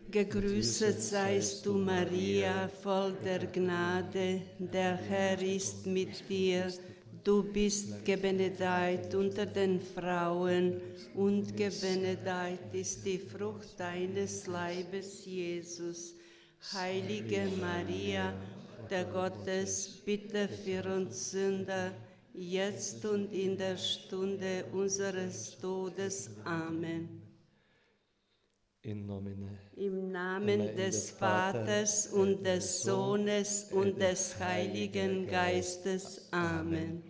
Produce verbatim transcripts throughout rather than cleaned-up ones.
Gegrüßet seist du, Maria, voll der Gnade, der Herr ist mit dir. Du bist gebenedeit unter den Frauen, und gebenedeit ist die Frucht deines Leibes, Jesus. Heilige Maria, der Gottes, bitte für uns Sünder, jetzt und in der Stunde unseres Todes. Amen. In nomine. Im Namen des Vaters und des Sohnes und des Heiligen Geistes. Amen.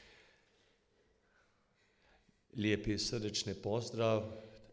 Lijepi srdečni pozdrav.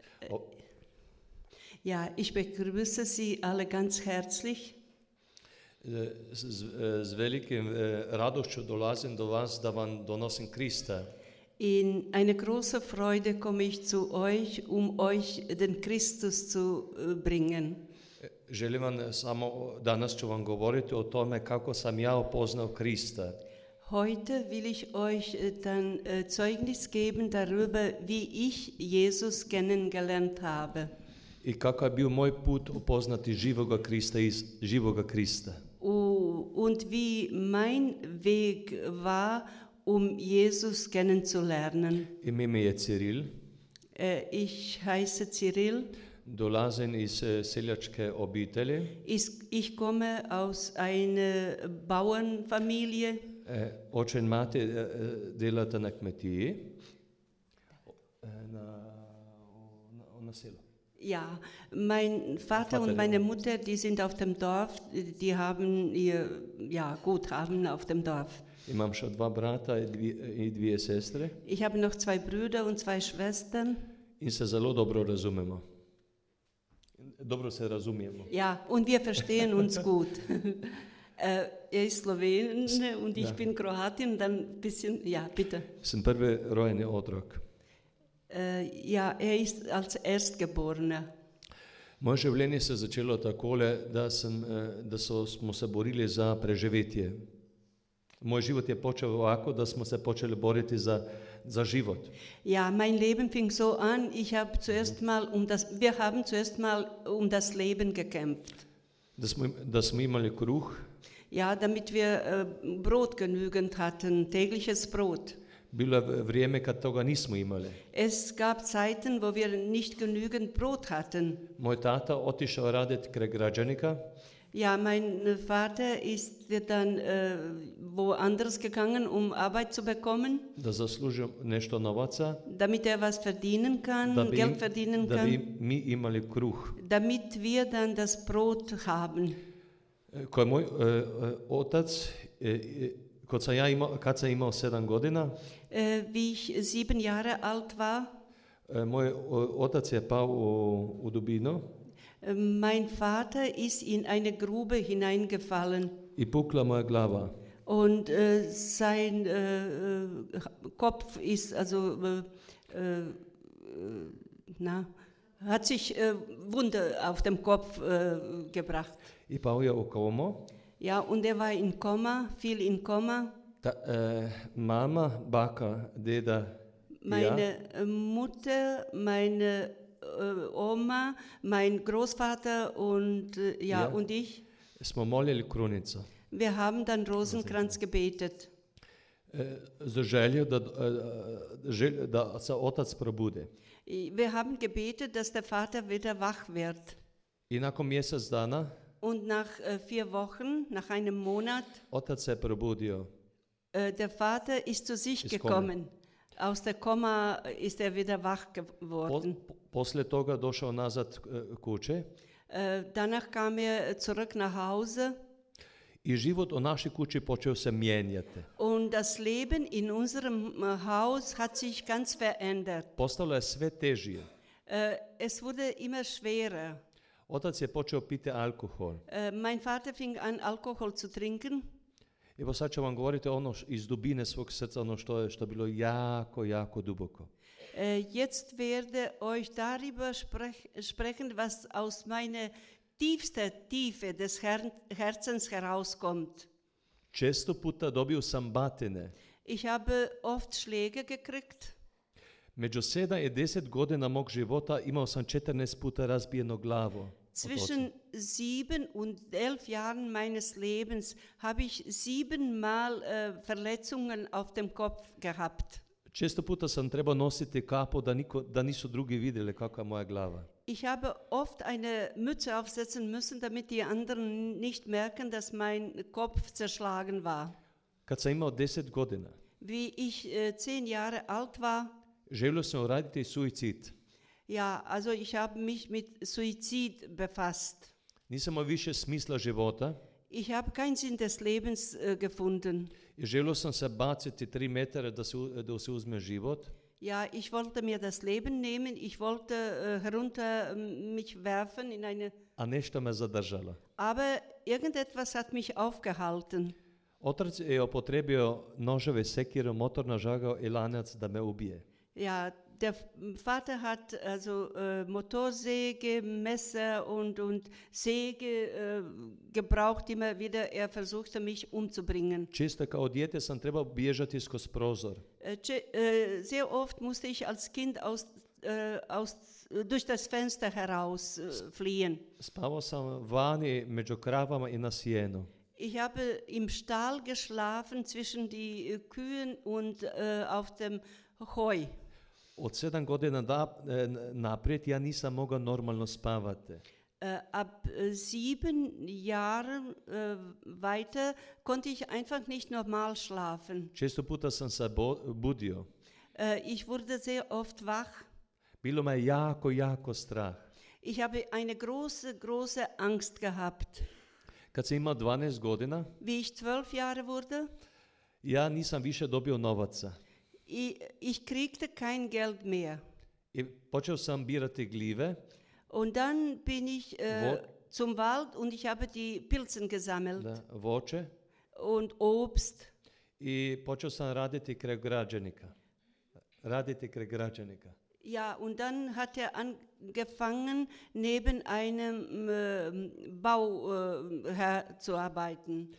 Ja, ich begrüße Sie alle ganz herzlich. Z, z, z velikim radošću dolazim do vas da vam donosim Krista. In eine große Freude komme ich zu euch, um euch den Christus zu bringen. Želim vam samo, danas ću vam govoriti o tome kako sam ja upoznao Krista. Heute will ich euch dann Zeugnis geben darüber, wie ich Jesus kennengelernt habe. I kako je bio moj put upoznati živoga Krista iz živoga Krista. Und wie mein Weg war, um Jesus kennenzulernen. Ime mi je Ciril. Ich heiße Cyril. Dolazim iz seljačke obitelji. Ich komme aus einer Bauernfamilie. Oče in mati delata na kmetiji. Na, na, na selu. Ja, mein Vater und meine Mutter, die sind auf dem Dorf, die haben ihr ja, Guthaben auf dem Dorf. Imam še dva brata i dvije sestre. Ich habe noch zwei Brüder und zwei Schwestern. In se zelo dobro razumemo. Dobro se razumijemo. Ja, und wir verstehen uns gut. Er ist Slowene und ich ja. bin Kroatin, dann ein bisschen, ja, bitte. Sem prvi rojeni otrok. Uh, ja, er ist als Erstgeborener. Moje življenje se je začelo takole, da, sem, da so, smo se borili za preživetje. Moj život je počel ovako, da smo se počeli boriti za, za život. Ja, mein Leben fing so an, ich habe zuerst mal um das, wir haben zuerst mal um das Leben gekämpft. Da smo, da smo imali kruh. Ja, damit wir uh, Brot genügend hatten, tägliches Brot. Bilo je vrijeme kad toga nismo imali. Es gab Zeiten, wo wir nicht genügend Brot hatten. Moj tata otišao raditi kraj građanika. Ja, mein Vater ist dann äh, woanders gegangen, um Arbeit zu bekommen. Da zaslužio nešto novaca. Damit er was verdienen kann, da bi, Geld verdienen da kann. Da bi mi imali kruh. Damit wir dann das Brot haben. Ko je moj uh, otac uh, Kad sam ja imao, kad sam imao sedam godina, äh, wie ich sieben Jahre alt war, uh, moj otac je pao u, u dubinu. Äh, mein Vater ist in eine Grube hineingefallen. I pukla moja glava. Und äh, sein äh, Kopf ist also äh, äh, na, hat sich äh, Wunde auf dem Kopf äh, gebracht. I pao je u komo. Ja, und er war in Koma, viel in Koma. Ta, äh, Mama, baka, deda, meine ja. Mutter, meine äh, Oma, mein Großvater und äh, ja, ja und ich. Smo molili krunicu. Wir haben dann Rosenkranz gebetet. Za želju da, želju da se otac probude. Wir haben gebetet, dass der Vater wieder wach wird. I nakon mjesec dana. Und nach äh, vier Wochen, nach einem Monat, otac se probudio. Äh, der Vater ist zu sich gekommen. Aus der Koma ist er wieder wach geworden. Po, posle toga došao nazad kuće. Äh, danach kam er zurück nach Hause. I život u našoj kući počeo se mijenjati. Und das Leben in unserem Haus hat sich ganz verändert. Postalo je sve težije. Äh, es wurde immer schwerer. Otac je počeo piti alkohol. Uh, mein Vater fing an, Alkohol zu trinken. Evo sad ću vam govoriti ono iz dubine svog srca, ono što je, što je bilo jako, jako duboko. Uh, jetzt werde euch darüber sprech, sprechen, was aus meiner tiefsten Tiefe des Her- Herzens herauskommt. Često puta dobio sam batine. Ich habe oft Schläge gekriegt. Među sedam i deset godina mog života imao sam četrnaest puta razbijeno glavo. Zwischen sieben und elf Jahren meines Lebens habe ich siebenmal äh, Verletzungen auf dem Kopf gehabt. Često puta sam trebao nositi kapu da, niko, da nisu drugi vidjeli kakva je moja glava. Ich habe oft eine Mütze aufsetzen müssen, damit die anderen nicht merken, dass mein Kopf zerschlagen war. Kad sam imao deset godina, Wie ich äh, zehn Jahre alt war, želio sam uraditi suicid. ja, also ich habe mich mit Suizid befasst. Nisam imao više smisla života Ich habe keinen Sinn des Lebens äh, gefunden. i želio sam se baciti tri metra da se, u- da se uzme život. Ja, ich wollte mir das Leben nehmen, ich wollte äh, herunter ähm, mich werfen in eine, A nešto me zadržalo. aber irgendetwas hat mich aufgehalten. Otac je upotrebio noževe, sekiru, motorna žagao i lanac da me ubije. Ja, der Vater hat also äh, Motorsäge, Messer und, und Säge äh, gebraucht, immer wieder. Er versuchte mich umzubringen. Čisto kao dijete sam trebao bježati skozi prozor. Äh, tje- äh, sehr oft musste ich als Kind aus, äh, aus, durch das Fenster heraus äh, fliehen. Spavao sam vani među kravama i na sjenu. Ich habe im Stall geschlafen zwischen die äh, Kühen und äh, auf dem Heu. Od sedam godina da, e, naprijed ja nisam mogao normalno spavati. Äh, ab äh, sieben Jahren äh, weiter konnte ich einfach nicht normal schlafen. Često puta sam se bo- budio. Äh, ich wurde sehr oft wach. Bilo me jako, jako strah. Ich habe eine große, große Angst gehabt. Kad sam imao dvanaest godina, Wie ich zwölf Jahre wurde, ja nisam više dobio novaca. ich, ich kriegte kein Geld mehr. I počeo sam birati gljive Und dann bin ich äh, Wo- zum Wald und ich habe die Pilzen gesammelt da, voće und Obst. i počeo sam raditi kraj građenika. Raditi kraj građenika. Ja, und dann hat er angefangen, neben einem äh, Bauherr äh, zu arbeiten.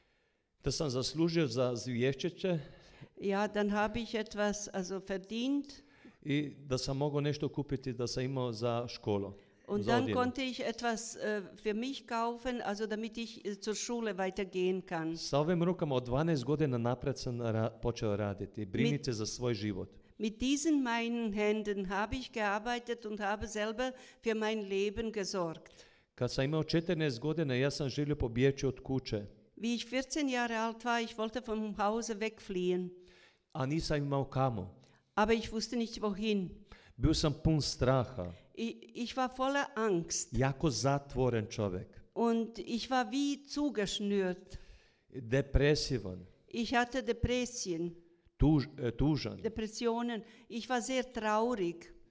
Da sam zaslužio za zvješćeće Ja, dann habe ich etwas also verdient i da sam mogao nešto kupiti da sam imao za školu. und za dann odjelu. konnte ich etwas äh, für mich kaufen, also damit ich äh, zur Schule weitergehen kann. Sa ovim rukama od dvanaest godina napred sam ra- počeo raditi, briniti se za svoj život. Mit diesen meinen Händen habe ich gearbeitet und habe selber für mein Leben gesorgt. Kad sam imao četrnaest godina, ja sam želio pobjeći od kuće, Wie ich vierzehn Jahre alt war, ich wollte vom Hause wegfliehen, a nisam imao kamo. aber ich wusste nicht wohin. Bio sam pun straha, Ich, ich war voller Angst jako zatvoren čovjek, und ich war wie zugeschnürt. depresivan, Ich hatte Depression, tuž, e, tužan. Depressionen. Ich war sehr traurig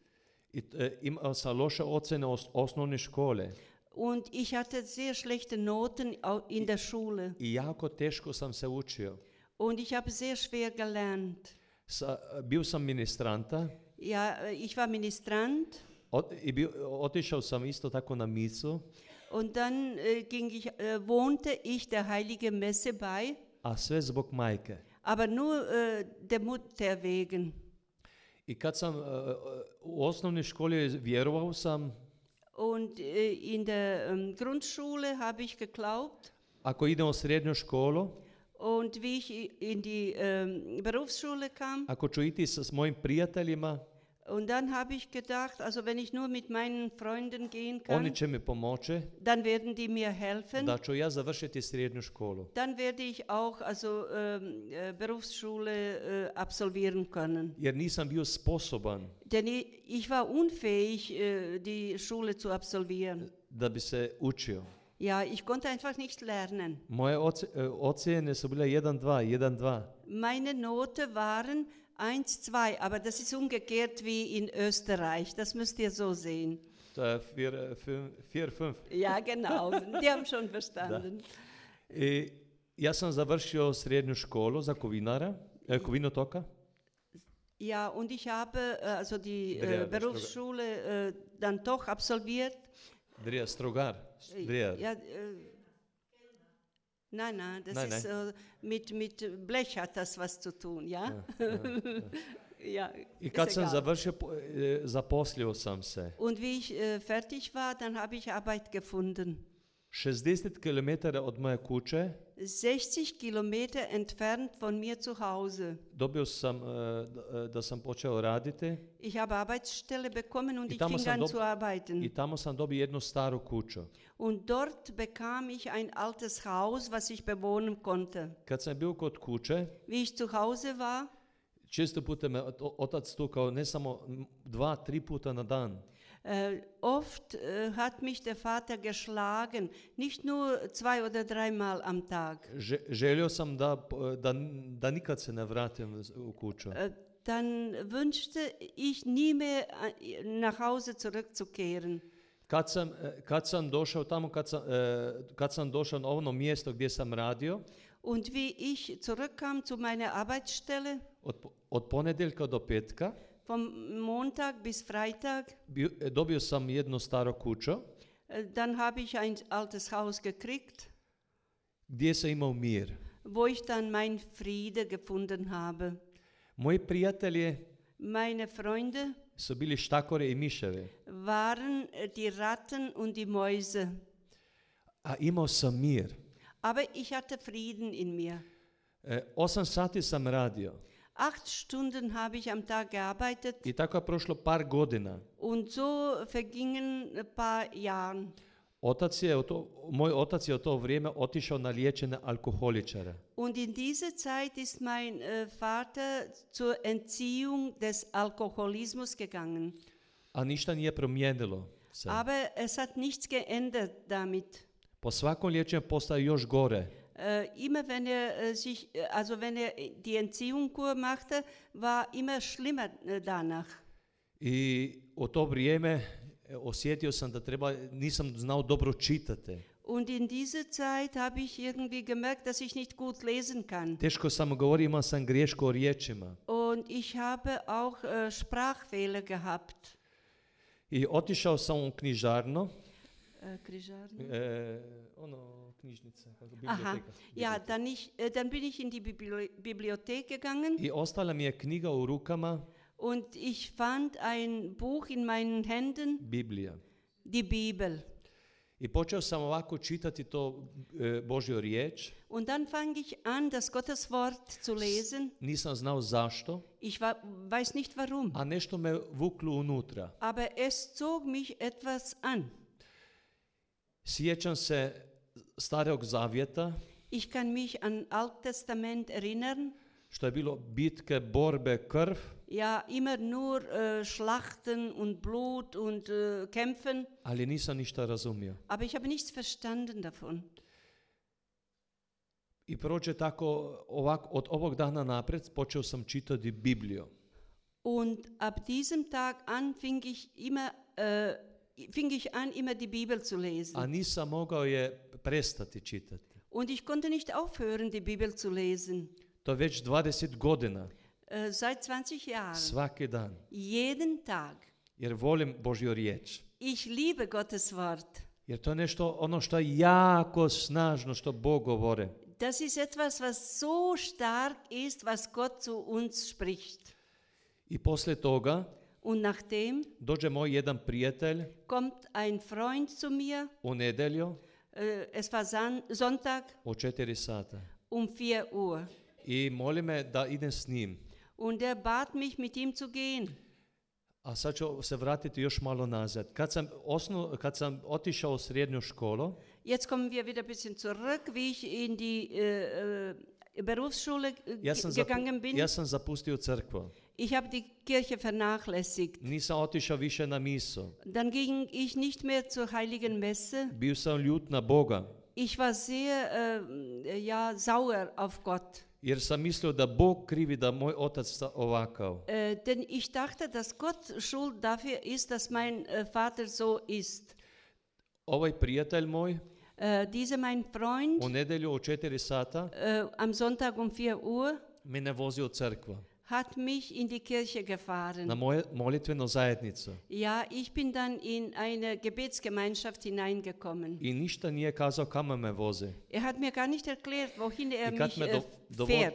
I, e, imao sam loše ocjene os- osnovne škole und ich hatte sehr schlechte Noten au- in der Schule i jako teško sam se učio. und ich habe sehr schwer gelernt. Sa, bio sam ministranta Ja, äh, ich war Ministrant od, i bio, otišao sam isto tako na misu, und dann äh, ging ich, äh, wohnte ich der Heiligen Messe bei, a sve zbog majke. aber nur äh, der Mutter wegen. I kad sam e, u osnovnoj školi vjerovao sam, Und äh, in der ähm, Grundschule habe ich geglaubt. ako idem u srednju školu, Und wie ich i- in die ähm, Berufsschule kam, ako ću iti sa s mojim prijateljima, und dann habe ich gedacht, also wenn ich nur mit meinen Freunden gehen oni kann, će mi pomoći dann werden die mir helfen. da ću ja završiti srednju školu. Dann werde ich auch also ähm, äh, Berufsschule äh, absolvieren können. Jer nisam bio sposoban Denn ich, ich war unfähig, äh, die Schule zu absolvieren. da bi se učio. Ja, ich konnte einfach nicht lernen. Moje oce- e, ocjene su bile jedan dva, jedan dva. Meine Note waren eins, zwei, aber das ist umgekehrt wie in Österreich. Das müsst ihr so sehen. To je vier, fünf, vier, fünf. Ja, genau. Die haben schon verstanden. I ja sam završio srednju školu za kovinara, e, kovinotoka. Ja, und ich habe äh, also die Dreher, äh, Berufsschule äh, dann doch absolviert. Drija, strogar. Äh, Drija. Ja, äh, nein, nein, das Nein, ist äh, mit, mit Blech hat das was zu tun, ja? Ja, ja, ja. Ja, I kad ist sam egal. završio, po- e, zaposlio sam se. Und wie ich äh, fertig war, dann habe ich Arbeit gefunden. šezdeset kilometara od moje kuće sechzig Kilometer entfernt von mir zu Hause. dobio sam, e, da- e, da sam počeo raditi Ich habe Arbeitsstelle bekommen und I ich tamo fing sam an dob- zu arbeiten. i tamo sam dobio jednu staru kuću. Und dort bekam ich ein altes Haus, was ich bewohnen konnte. Kad sam bio kod kuće, Wie ich zu Hause war, često puta me ot- otac tukao ne samo m, dva, tri puta na dan. äh, oft äh, hat mich der Vater geschlagen, nicht nur zwei oder dreimal am Tag. Že- želio sam da, p- da, da nikad se ne vratim z- u kuću. Äh, dann wünschte ich nie mehr äh, nach Hause zurückzukehren. Kad sam, e, kad sam došao tamo, kad sam, e, kad sam došao na ono mjesto gdje sam radio, Und wie ich zurückkam zu meiner Arbeitsstelle, od, po- od ponedjeljka do petka, vom Montag bis Freitag, bio- e, dobio sam jednu staro kuću äh, dann habe ich ein altes Haus gekriegt, gdje sam imao mir. wo ich dann mein Friede gefunden habe. Moji prijatelji Meine Freunde su bili štakore i miševi, waren äh, die Ratten und die Mäuse. a imao sam mir. Aber ich hatte Frieden in mir. E, osam sati sam radio Acht Stunden habe ich am Tag gearbeitet i tako je prošlo par godina. und so vergingen ein paar Jahre. Otac je u to, moj otac je u to vrijeme otišao na liječenje alkoholičara. Und in dieser Zeit ist mein äh, Vater zur Entziehung des Alkoholismus gegangen. A ništa nije promijenilo se. Aber es hat nichts geändert damit. Po svakom liječenju postaje još gore. Äh, immer wenn er äh, sich, äh, also wenn er die Entziehungskur machte, war immer schlimmer äh, danach. I u to vrijeme e, osjetio sam da treba, nisam znao dobro čitati. Und in dieser Zeit habe ich irgendwie gemerkt, dass ich nicht gut lesen kann. Teško sam govorio, imao sam griješko o riječima. Und ich habe auch äh, Sprachfehler gehabt. I otišao sam u knjižarno, Äh, Križarno? e, ono, knjižnica, kako, Aha, biblioteka. ja, dann, ich, äh, dann bin ich in die Bibli- Bibliothek gegangen I ostala mi je knjiga u rukama, und ich fand ein Buch in meinen Händen, Biblija. die Bibel. I počeo sam ovako čitati to e, Božju riječ. Und dann fang ich an, das Gottes Wort zu lesen. Nisam znao zašto, Ich wa- weiß nicht warum, a nešto me vuklo unutra. aber es zog mich etwas an. Sjećam se starog zavjeta, Ich kann mich an Alt Testament erinnern. što je bilo bitke, borbe, krv, Ja, immer nur äh, Schlachten und Blut und äh, Kämpfen. ali nisam ništa razumio. Aber ich habe nichts verstanden davon. I prođe tako, ovako, od ovog dana naprijed počeo sam čitati Bibliju. Und ab diesem Tag an fing ich immer, äh, fing ich an, immer die Bibel zu lesen. A nisam mogao je prestati čitati. Und ich konnte nicht aufhören, die Bibel zu lesen. To je već dvadeset godina, Äh, seit zwanzig Jahren. svaki dan. Jeden Tag. Jer volim Božju riječ. Ich liebe Gottes Wort. Jer to je nešto, ono što je jako snažno, što Bog govore. Das ist etwas, was so stark ist, was Gott zu uns spricht. I poslije toga Und nachdem dođe moj jedan prijatelj kommt ein Freund zu mir. u nedjelju Äh, es war San- Sonntag u četiri sata. um vier Uhr. I moli me da idem s njim. Und er bat mich, mit ihm zu gehen. A sad ću se vratiti još malo nazad. Kad sam, osnu, kad sam otišao u srednju školu, Jetzt kommen wir wieder ein bisschen zurück, wie ich in die äh, äh, Berufsschule äh, ja sam, gegangen zapu, bin. ja sam zapustio crkvu. Ich habe die Kirche vernachlässigt. Nisam otišao više na misu. Dann ging ich nicht mehr zur Heiligen Messe. Bio sam ljut na Boga, Ich war sehr äh, ja, sauer auf Gott. jer sam mislio da Bog krivi da moj otac sta- ovakav. Äh, denn ich dachte, dass Gott schuld dafür ist, dass mein äh, Vater so ist. Ovaj prijatelj moj Äh, dieser mein Freund u nedjelju u četiri sata äh, am Sonntag um vier Uhr mene vozi u crkvu, hat mich in die Kirche gefahren. na moje molitvenu zajednicu. Ja, ich bin dann in eine Gebetsgemeinschaft hineingekommen. I ništa nije kazao kamo me vozi. Er hat mir gar nicht erklärt, wohin er I kad mich me äh, do, dovo, fährt.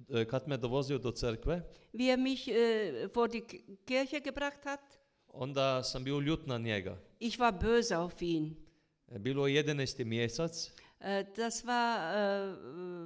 e, kad me dovozio do crkve, wie er mich äh, vor die K- Kirche gebracht hat. onda sam bio ljut na njega. Ich war böse auf ihn. E, Bilo je jedanaesti mjesac, Äh, das war äh,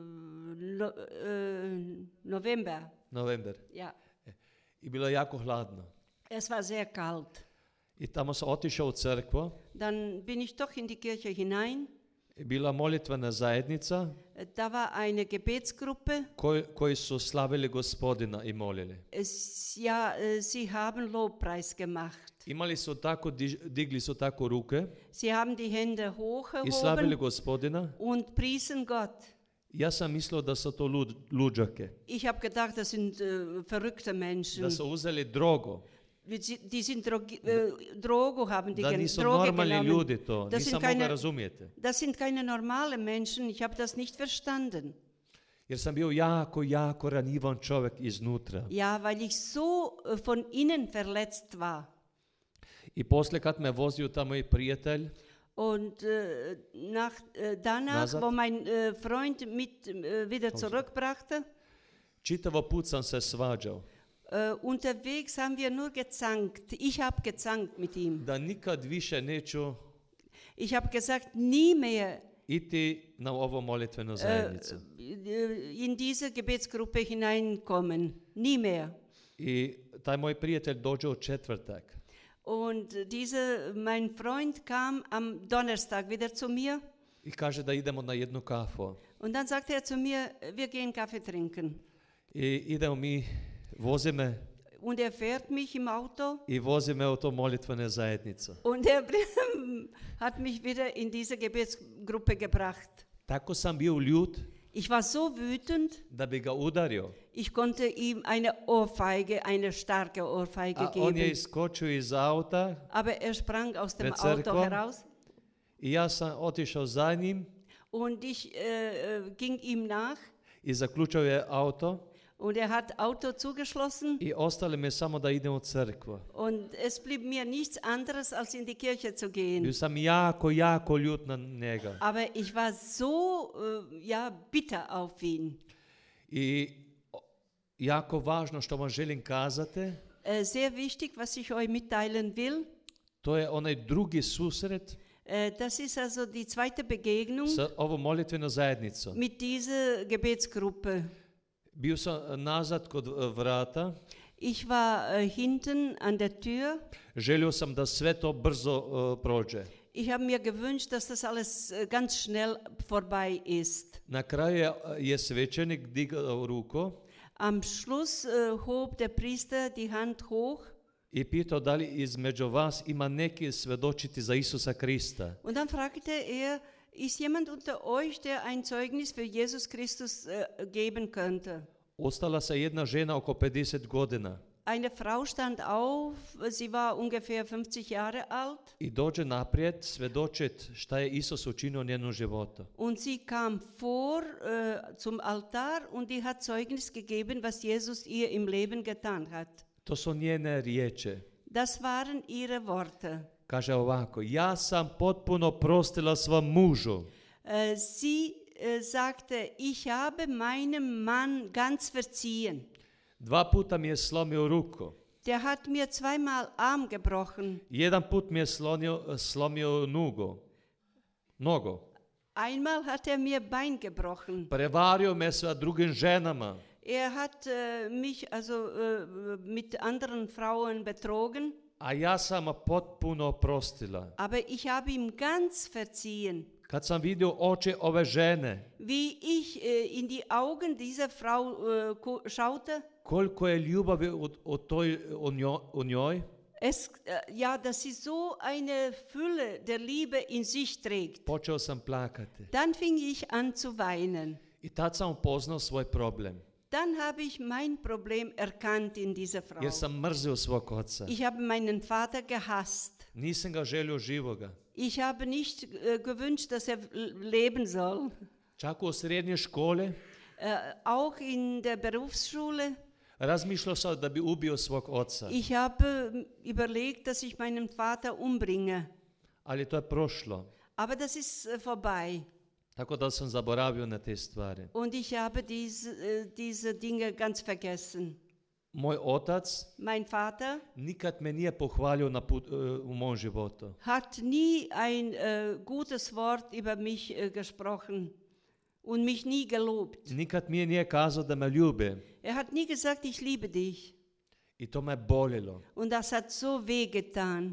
no, äh, November. november, Ja, i bilo je jako hladno. es war sehr kalt. I tamo sam otišao u crkvu, Dann bin ich doch in die Kirche hinein. i bila molitvena zajednica Äh, Da war eine Gebetsgruppe. koji, koji su slavili Gospodina i molili. Es, ja, äh, sie haben Lobpreis gemacht. Imali su tako, diž- digli su tako ruke Sie haben die Hände i slavili hochgehoben Gospodina. und priesen Gott. Ja sam mislio da su to lud, luđake, Ich habe gedacht, das sind äh, verrückte Menschen. da su uzeli drogo, Sie- Die sind Drogi- äh, Drogo haben die da gen- nisu Droge normalni genommen. ljudi to. Das sind Nisam mogao keine- razumijete. Das sind keine normalen Menschen. Ich habe das nicht verstanden. Jer sam bio jako, jako ranjivan čovjek iznutra. Ja, weil ich so äh, von innen verletzt war. I poslije kad me vozio tamo i prijatelj, Und äh, nach, äh, danach, Nazad. wo mein äh, Freund mit äh, wieder zurückbrachte, čitavo put sam se svađao. äh, unterwegs haben wir nur gezankt. Ich habe gezankt mit ihm. Da nikad više neću Ich habe gesagt, nie mehr iti na ovo molitvenu äh, zajednicu. in diese Gebetsgruppe hineinkommen. Nie mehr. I taj moj prijatelj dođe u četvrtak. Und diese, mein Freund kam am Donnerstag wieder zu mir I kaže da idemo na jednu kafu. und dann sagte er zu mir, wir gehen Kaffee trinken. I idemo mi, vozi me Und er fährt mich im Auto i vozi me u to molitvene zajednicu. und er hat mich wieder in diese Gebetsgruppe gebracht. Tako sam bio ljut Ich war so wütend, da bi ga udario. ich konnte ihm eine Ohrfeige, eine starke Ohrfeige A on je geben. iskočio iz auta Aber er sprang aus dem Pred Auto crkvom. heraus i ja sam otišao za njim und ich äh, äh, ging ihm nach i zaključao je auto und er hat Auto zugeschlossen i ostali me samo da idem u crkvu. und es blieb mir nichts anderes, als in die Kirche zu gehen. Bio sam jako, jako ljut na njega. Aber ich war so äh, ja, bitter auf ihn. I o- jako važno što vam želim kazati, Äh, sehr wichtig, was ich euch mitteilen will, to je onaj drugi susret äh, das ist also die zweite Begegnung sa ovom molitvenom zajednicom. mit dieser Gebetsgruppe. Bio sam nazad kod e, vrata, Ich war äh, hinten an der Tür. želio sam da sve to brzo e, prođe. Ich habe mir gewünscht, dass das alles äh, ganz schnell vorbei ist. Na kraju je, je svećenik digao ruku Am Schluss äh, hob der Priester die Hand hoch i pitao da li između vas ima neki svedočiti za Isusa Krista. und dann fragte er, ist jemand unter euch, der ein Zeugnis für Jesus Christus äh, geben könnte? Ostala se jedna žena oko pedeset godina Eine Frau stand auf, sie war ungefähr fünfzig Jahre alt i dođe naprijed svedočit šta je Isus učinio u njenom životu. und sie kam vor äh, zum Altar und die hat Zeugnis gegeben, was Jesus ihr im Leben getan hat. To su njene riječi. Das waren ihre Worte. Kaže ovako, ja sam potpuno prostila svom mužu. Äh, sie äh, sagte, ich habe meinem Mann ganz verziehen. Dva puta mi je slomio ruku. Der hat mir zweimal Arm gebrochen. Jedan put mi je slonio, slomio nogu. Nogu. Einmal hat er mir Bein gebrochen. Prevario me sa drugim ženama. Er hat äh, mich also äh, mit anderen Frauen betrogen, A ja sam potpuno prostila. aber ich habe ihm ganz verziehen. Kad sam vidio oči ove žene, Wie ich äh, in die Augen dieser Frau äh, ko- schaute, koliko je ljubavi u, u, toj, u, njoj, u njoj, es, äh, ja, dass sie so eine Fülle der Liebe in sich trägt. počeo sam plakati. Dann fing ich an zu weinen. I tad sam upoznao svoj problem. Dann habe ich mein Problem erkannt in dieser Frau. Jer sam mrzio svog oca. Ich habe meinen Vater gehasst. Nisam ga želio živoga. Ich habe nicht äh, gewünscht, dass er leben soll. Čak u srednje škole Äh, auch in der Berufsschule. razmišljao sam da bi ubio svog oca. Ich habe äh, überlegt, dass ich meinen Vater umbringe. Ali to je prošlo. Aber das ist äh, vorbei. Tako da sam zaboravio na te stvari. Und ich habe diese, äh, diese Dinge ganz vergessen. Moj otac Mein Vater nikad me nije pohvalio na put, uh, u mom životu. hat nie ein äh, gutes Wort über mich äh, gesprochen und mich nie gelobt. Nikad mi nije kazao da me ljubi. Er hat nie gesagt, ich liebe dich. I to me boljelo. Und das hat so wehgetan.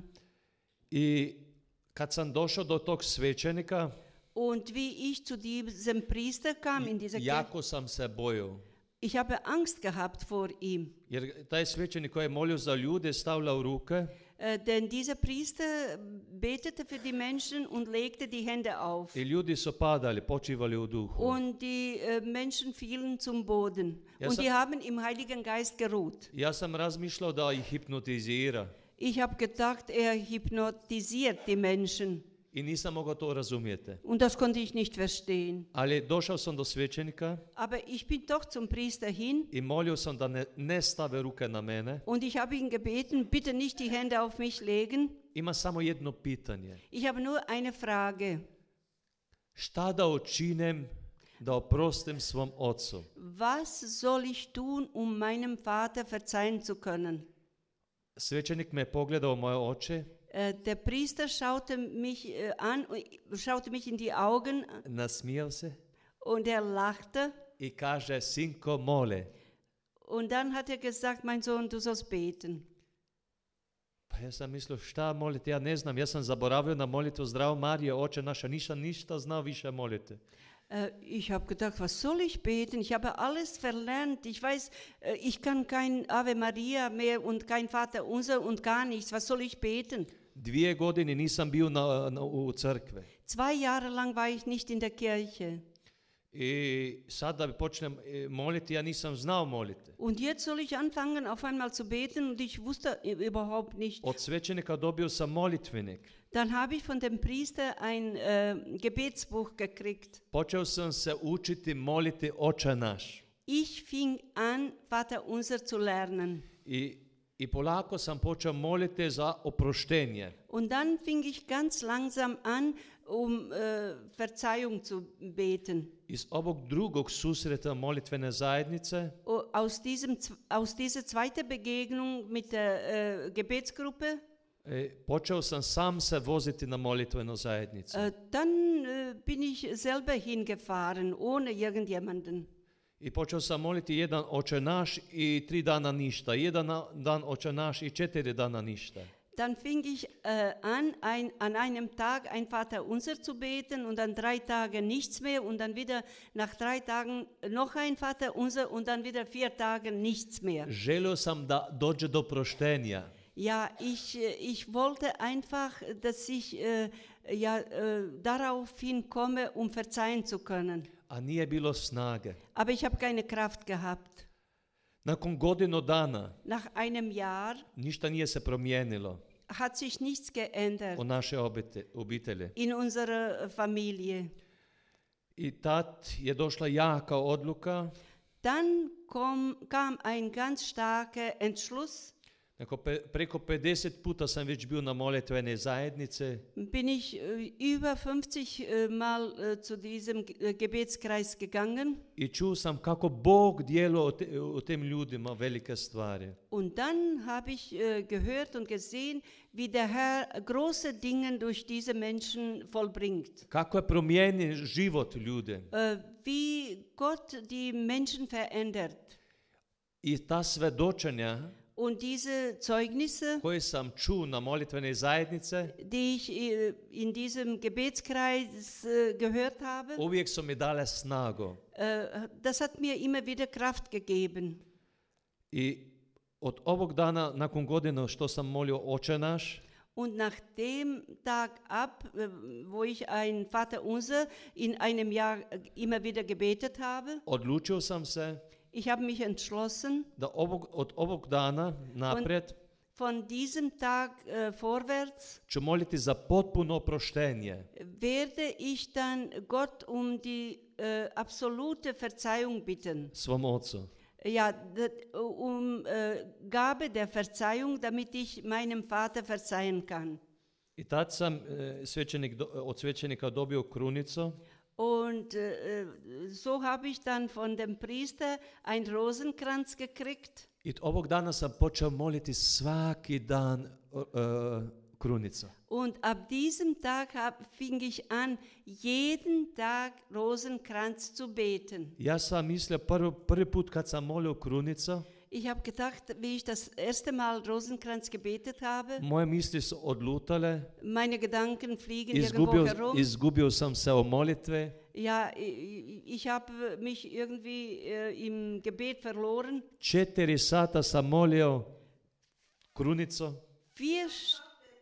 I kad sam došao do tog svećenika, Und wie ich zu diesem Priester kam in dieser Kirche, jako sam se bojao. ich habe Angst gehabt vor ihm. Jer taj svećenik koji je molio za ljude, stavljao ruke, Äh, denn dieser Priester betete für die Menschen und legte die Hände auf. i ljudi su padali, počivali u duhu. Und die äh, Menschen fielen zum Boden. Ja, und so- die haben im Heiligen Geist geruht. Ja sam razmišljao da ih hipnotizira Ich habe gedacht, er hypnotisiert die Menschen. i nisam mogao to razumjeti. Und das konnte ich nicht verstehen. Ali došao sam do svećenika Aber ich bin doch zum Priester hin i molio sam da ne, ne stave ruke na mene. und ich habe ihn gebeten, bitte nicht die Hände auf mich legen. Ima samo jedno pitanje. Ich habe nur eine Frage. Šta da učinim da oprostim svom ocu? Was soll ich tun, um meinem Vater verzeihen zu können? Svećenik me je pogledao u moje oči, Äh, Der Priester schaute mich äh, an, schaute mich in die Augen nasmijao se und er lachte. i kaže, sinko, mole. Und dann hat er gesagt, mein Sohn, du sollst beten. Pa ja sam mislio, šta moliti? Ja ne znam, ja sam zaboravio na molitvu Zdravo Marije, oče naša, nisam ništa znao više moliti. Äh, Ich habe gedacht, was soll ich beten? Ich habe alles verlernt. Ich weiß, äh, ich kann kein Ave Maria mehr und kein Vater unser und gar nichts. Was soll ich beten? Dvije godine nisam bio na, na, u crkve. Zwei Jahre lang war ich nicht in der Kirche. I sad da bi počnem e, moliti, ja nisam znao moliti. Und jetzt soll ich anfangen, auf einmal zu beten und ich wusste überhaupt nicht. Od svećenika dobio sam molitvenik. Dann habe ich von dem Priester ein äh, Gebetsbuch gekriegt. Počeo sam se učiti moliti Oče naš. Ich fing an, Vater unser zu lernen. I, i polako sam počeo moliti za oproštenje. Und dann fing ich ganz langsam an, um äh, Verzeihung zu beten. Iz ovog drugog susreta molitvene zajednice Oh, Aus, diesem, Z- aus dieser zweiten Begegnung mit der äh, Gebetsgruppe, e, počeo sam sam se voziti na molitvenu zajednicu. äh, dann äh, bin ich selber hingefahren, ohne irgendjemanden. I počeo sam moliti jedan Oče naš i tri dana ništa. Jedan na- dan Oče naš i četiri dana ništa. Dann fing ich äh, an, ein, an einem Tag ein Vater unser zu beten und an drei Tagen nichts mehr und dann wieder nach drei Tagen noch ein Vater unser und dann wieder vier Tage nichts mehr. Želio sam da dođe do proštenja. Ja, ich, äh, ich wollte einfach, dass ich äh, ja, äh, darauf hinkomme, um verzeihen zu können. A nije bilo snage. Aber ich habe keine Kraft gehabt. Nakon godinu dana Nach einem Jahr ništa nije se promijenilo hat sich nichts geändert u naše obite- obitelji. in unserer Familie. I tad je došla jaka odluka. Dann kom, kam ein ganz starker Entschluss. Neko pe, preko pedeset puta sam već bio na molitvene zajednice Bin ich äh, über fünfzig äh, Mal äh, zu diesem Ge- äh, Gebetskreis gegangen. i čuo sam kako Bog djeluje u, te, u tim ljudima velike stvari. Und dann habe ich äh, gehört und gesehen, wie der Herr große Dinge durch diese Menschen vollbringt. Kako je promijenjen život ljude. Äh, wie Gott die Menschen verändert. I ta svedočenja Und diese Zeugnisse, koje sam čuo na molitvene zajednice, die ich äh, in diesem Gebetskreis äh, gehört habe, uvijek su mi dale snagu. äh, das hat mir immer wieder Kraft gegeben. I od ovog dana, nakon godina što sam molio Oče naš, Und nach dem Tag ab, äh, wo ich ein Vater unser in einem Jahr äh, immer wieder gebetet habe, odlučio sam se ich habe mich entschlossen, da ovog, od ovog dana naprijed von diesem Tag äh, vorwärts ću moliti za potpuno oproštenje. werde ich dann Gott um die äh, absolute Verzeihung bitten. Svom ocu. Ja, d- um äh, Gabe der Verzeihung, damit ich meinem Vater verzeihen kann. I tad sam e, svećenik, do- od svećenika dobio krunicu Und äh, so habe ich dann von dem Priester einen Rosenkranz gekriegt. I od ovog dana sam počeo moliti svaki dan uh, krunicu. Und ab diesem Tag hab, fing ich an, jeden Tag Rosenkranz zu beten. Ja sam mislio prvi, prvi put kad sam molio krunicu, Ich habe gedacht, wie ich das erste Mal Rosenkranz gebetet habe, moje misli su odlutale, meine Gedanken fliegen izgubio, irgendwo herum. izgubio sam se o molitve. Ja, ich, ich habe mich irgendwie äh, im Gebet verloren. Četiri sata sam molio krunicu. Vier, St-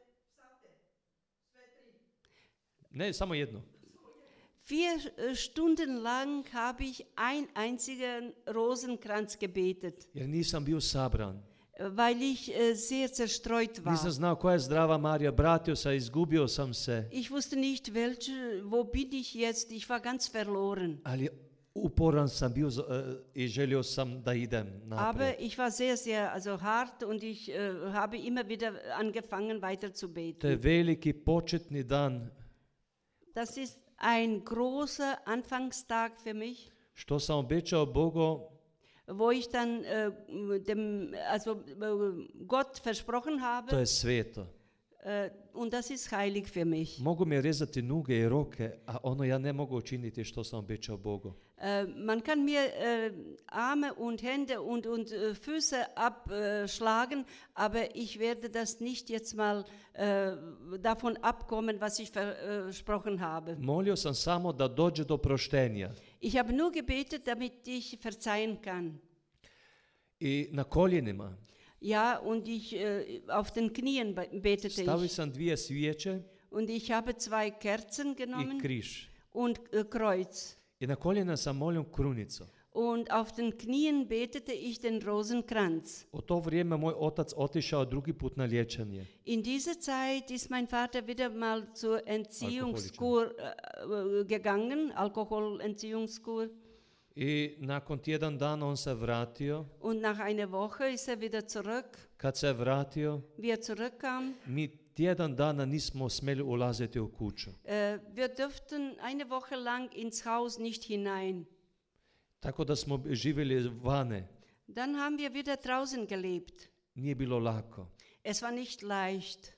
Ne, samo jedno. vier äh, Stunden lang habe ich ein einzigen Rosenkranz gebetet, Jer nisam bio sabran. äh, weil ich äh, sehr zerstreut war. Nisam znao koja je zdrava Marija, bratio sam, izgubio sam se. Ich wusste nicht, welche, wo bin ich jetzt? Ich war ganz verloren. Ali uporan sam bio uh, i želio sam da idem naprijed. Aber ich war sehr, sehr also hart und ich äh, habe immer wieder angefangen, weiter zu To je beten. veliki početni dan Das ist ein großer Anfangstag für mich, što sam obećao Bogu, wo ich dann äh, dem, also äh, Gott versprochen to habe, je sveto. äh, und das ist heilig für mich. Mogu mi rezati noge i ruke, a ono ja ne mogu učiniti što sam obećao Bogu. Äh, man kann mir äh, Arme und Hände und, und äh, Füße abschlagen, aber ich werde das nicht jetzt mal äh, davon abkommen, was ich versprochen habe. Molio sam samo da dođe do proštenja. Ich habe nur gebetet, damit ich verzeihen kann. I na koljenima Ja, und ich äh, auf den Knien be- betete stavio ich. sam dvije svijeće Und ich habe zwei Kerzen i genommen križ. und äh, Kreuz. I na koljena sam molio krunicu. Und auf den Knien betete ich den Rosenkranz. U to vrijeme moj otac otišao drugi put na liječenje. In dieser Zeit ist mein Vater wieder mal zur Entziehungskur äh, gegangen, Alkoholentziehungskur. I nakon tjedan dana on se vratio. Und nach einer Woche ist er wieder zurück. Kad se vratio, Wie er zurückkam, mi tjedan dana nismo smjeli ulaziti u kuću. äh, wir durften eine Woche lang ins Haus nicht hinein. Tako da smo živjeli vane. Dann haben wir wieder draußen gelebt. Nije bilo lako. Es war nicht leicht.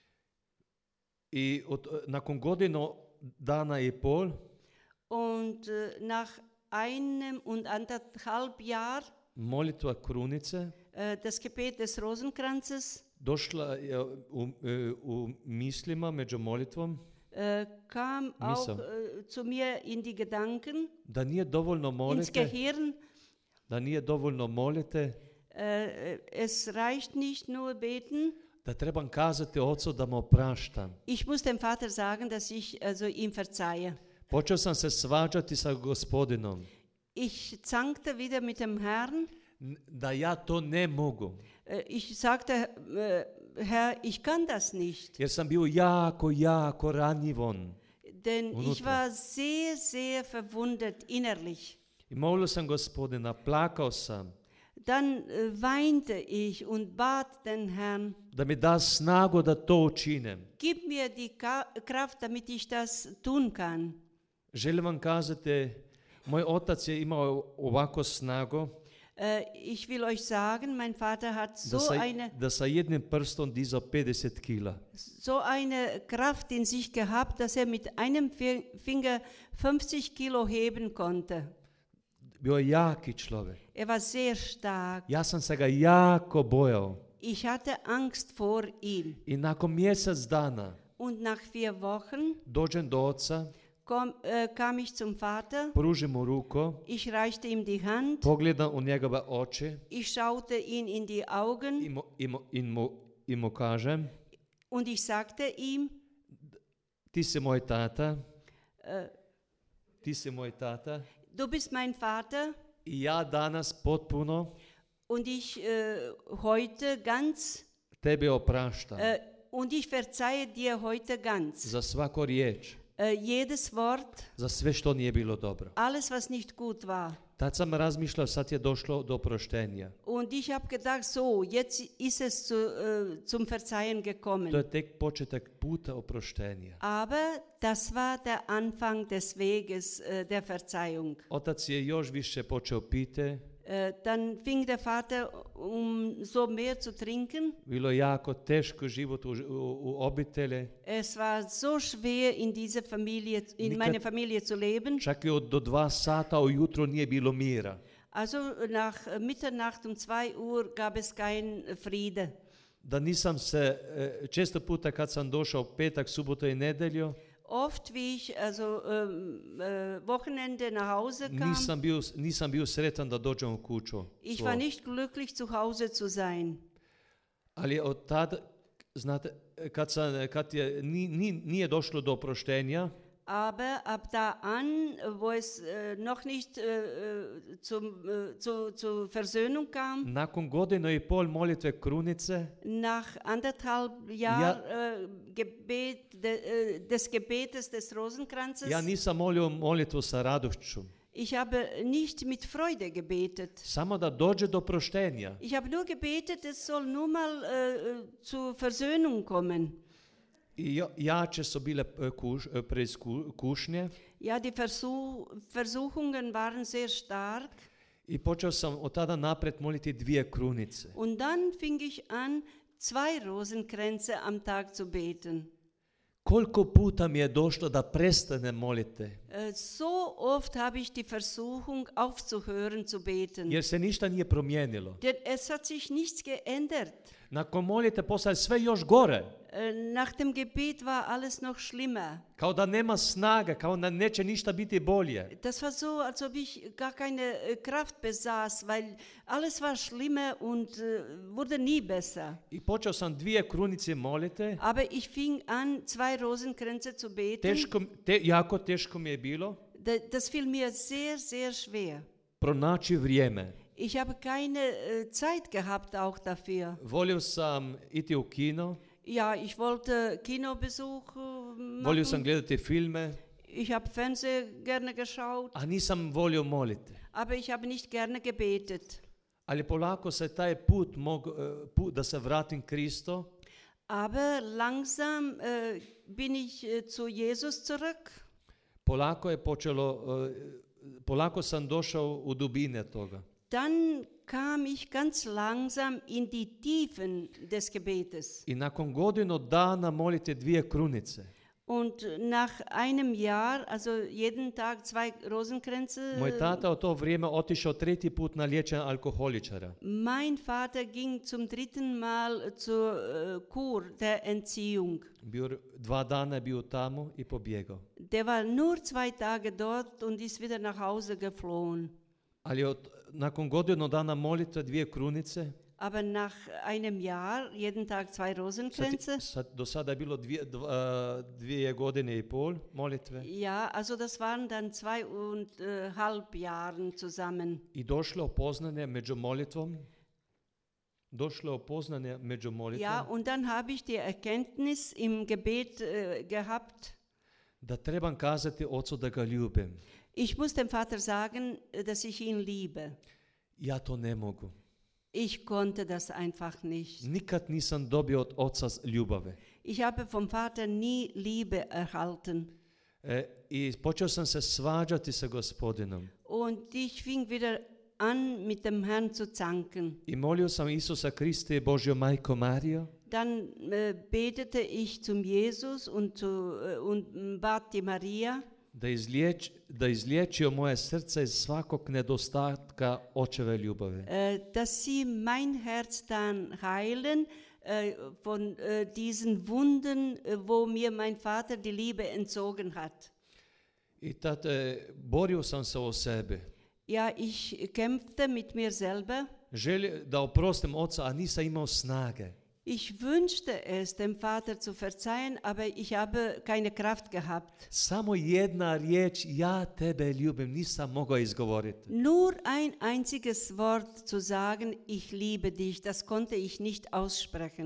I od, nakon godinu dana i pol Und äh, nach einem und anderthalb Jahr molitva krunice äh, das Gebet des Rosenkranzes došla je u, e, u mislima među molitvom äh, kam auch Misal. äh, zu mir in die Gedanken, da nije dovoljno ins molite, Gehirn. da nije dovoljno molite, Äh, es reicht nicht nur beten. da trebam kazati ocu da mu opraštam. Ich muss dem Vater sagen, dass ich also ihm verzeihe. Počeo sam se svađati sa gospodinom, Ich zankte wieder mit dem Herrn. n- da ja to ne mogu, Äh, Ich sagte, äh, Herr, ich kann das nicht. jer sam bio jako, jako ranjivon. Denn ich Unutra. war sehr, sehr verwundet innerlich. I molio sam gospodina, plakao sam, Dann äh, weinte ich und bat den Herrn, da mi da snagu da to učinem. gib mir die Ka- Kraft, damit ich das tun kann. Želim vam kazati, moj otac je imao ovako snagu Äh, Ich will euch sagen, mein Vater hat da so sa, eine, da sa jednim prstom dizao pedeset kila. so eine Kraft in sich gehabt, dass er mit einem Fi- Finger fünfzig Kilo heben konnte. Bio je jaki čovjek. Er war sehr stark. Ja sam se ga jako bojao. Ich hatte Angst vor ihm. I nakon mjesec dana Und nach vier Wochen dođem do oca, kom, äh, kam ich zum Vater. pružim mu ruku, Ich reichte ihm die Hand. pogledam u njegove oči Ich schaute ihn in die Augen i mu, i mu, i mu, i mu kažem, und ich sagte ihm, ti si moj tata, äh, ti si moj tata du bist mein Vater i ja danas potpuno und ich äh, heute ganz tebi opraštam äh, und ich verzeihe dir heute ganz. za svaku riječ, Uh, jedes Wort, za sve što nije bilo dobro. alles was nicht gut war. Tad sam razmišljao, sad je došlo do oproštenja. Und ich habe gedacht, so, jetzt ist es zu, uh, zum Verzeihen gekommen. To je tek početak puta oproštenja. Aber das war der Anfang des Weges uh, der Verzeihung. Otac je još više počeo pite. Uh, dann fing der Vater um so mehr zu trinken. Bilo je jako teško život u, u, u obitelji. Es war so schwer in diese Familie, in Nikad- meine Familie zu leben. Čak i od do dva sata ujutro nije bilo mira. Also nach Mitternacht um zwei Uhr gab es kein Friede. Da nisam se, e, često puta kad sam došao petak, subotu i nedjelju, Oft, wie ich also ähm, äh, Wochenende nach Hause kam, nisam bio, nisam bio sretan da dođem u kuću. ich svoju. war nicht glücklich, zu Hause zu sein. Ali od tad, znate, kad, sam, kad je, ni, ni, nije došlo do oproštenja, Aber ab da an, wo es äh, noch nicht äh, äh, zum, äh, zu, zu Versöhnung kam, nakon godinu i pol molitve krunice, nach anderthalb Jahren äh, Gebet, de, äh, des Gebetes des Rosenkranzes, ja nisam molio molitvu sa radošću, ich habe nicht mit Freude gebetet. samo da dođe do oproštenja. Ich habe nur gebetet, es soll nur mal äh, zu Versöhnung kommen. I jo- jače su bile e, kuš, e, preisku- kušnje Ja, die Versuch, Versuchungen waren sehr stark. i počeo sam od tada napred moliti dvije krunice. Und dann fing ich an, zwei Rosenkränze am Tag zu beten. Koliko puta mi je došlo da prestane molite, Äh, So oft habe ich die Versuchung, aufzuhören zu beten. jer se ništa nije promijenilo. Denn es hat sich nichts geändert. Nakon molite postaje sve još gore, Äh, Nach dem Gebet war alles noch schlimmer. kao da nema snage, kao da neće ništa biti bolje. Das war so, als ob ich gar keine äh, Kraft besaß, weil alles war schlimmer und äh, wurde nie besser. I počeo sam dvije krunice molite, Aber ich fing an, zwei Rosenkränze zu beten. teško, te, jako teško mi je bilo Da- Das fiel mir sehr, sehr schwer. pronaći vrijeme. Ich habe keine äh, Zeit gehabt auch dafür. Volio sam iti u kino, Ja, ich wollte Kinobesuch äh, volio sam machen. gledati filme, Ich habe Fernsehen gerne geschaut, a nisam volio moliti. aber ich habe nicht gerne gebetet. Ali polako se taj put, mog, eh, put da se vratim Kristo, Aber langsam äh, bin ich äh, zu Jesus zurück. polako je počelo, eh, polako sam došao u dubine toga. Dann kam ich ganz langsam in die Tiefen des Gebetes. I nakon godinu dana molite dvije krunice, Und nach einem Jahr, also jeden Tag zwei Rosenkränze, moj tata u to vrijeme otišao treći put na liječenje alkoholičara. mein Vater ging zum dritten Mal zur äh, Kur der Entziehung. Bio, dva dana je bio tamo i pobjegao. Der war nur zwei Tage dort und ist wieder nach Hause geflohen. Ali od, nakon godinu dana molite dvije krunice, Aber nach einem Jahr, jeden Tag zwei Rosenkränze, sad, sad, do sada je bilo dvije, dva, dvije godine i pol molitve ja, also das waren dann zwei und äh, halb Jahren zusammen. i došlo opoznanje među molitvom. Došlo opoznanje među molitvom Ja, und dann habe ich die Erkenntnis im Gebet äh, gehabt, da trebam kazati ocu da ga ljubim. ich muss dem Vater sagen, äh, dass ich ihn liebe. Ja to ne mogu. Ich konnte das einfach nicht. Nikad nisam dobio od oca ljubave. Ich habe vom Vater nie Liebe erhalten. E, I počeo sam se svađati sa gospodinom. Und ich fing wieder an, mit dem Herrn zu zanken. I molio sam Isusa Kriste i Božjo majko Marijo Dann äh, betete ich zum Jesus und, zu, äh, und bat die Maria, da, izliječ, da izliječio moje srce iz svakog nedostatka očeve ljubave. äh, dass sie mein Herz dann heilen äh, von äh, diesen Wunden, äh, wo mir mein Vater die Liebe entzogen hat. I tad e, borio sam se o sebe. Ja, ich kämpfte mit mir selber. Želio da oprostim oca, a nisam imao snage. Ich wünschte es, dem Vater zu verzeihen, aber ich habe keine Kraft gehabt. Samo jedna riječ, ja tebe ljubim, nisam mogao izgovoriti. Nur ein einziges Wort zu sagen, ich liebe dich, das konnte ich nicht aussprechen.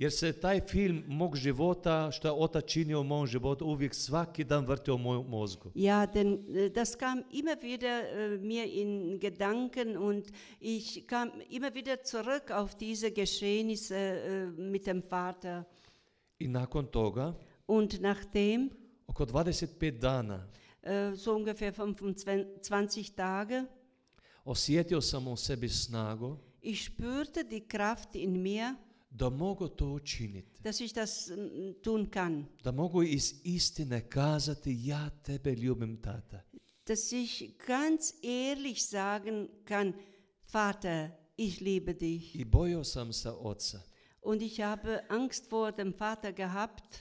Jer se taj film mog života, što je otac činio u mom životu, uvijek svaki dan vrtio u mom mozgu. Ja, denn äh, das kam immer wieder äh, mir in Gedanken und ich kam immer wieder zurück auf diese Geschehnisse äh, mit dem Vater. I nakon toga, Und nachdem, oko dvadeset pet dana, äh, so ungefähr fünfundzwanzig Tage, osjetio sam u sebi snagu ich spürte die Kraft in mir, da mogu to učiniti. dass ich das mm, tun kann. Da mogu iz istine kazati ja tebe ljubim tata. Dass ich ganz ehrlich sagen kann, Vater, ich liebe dich. I bojao sam se oca. Und ich habe Angst vor dem Vater gehabt,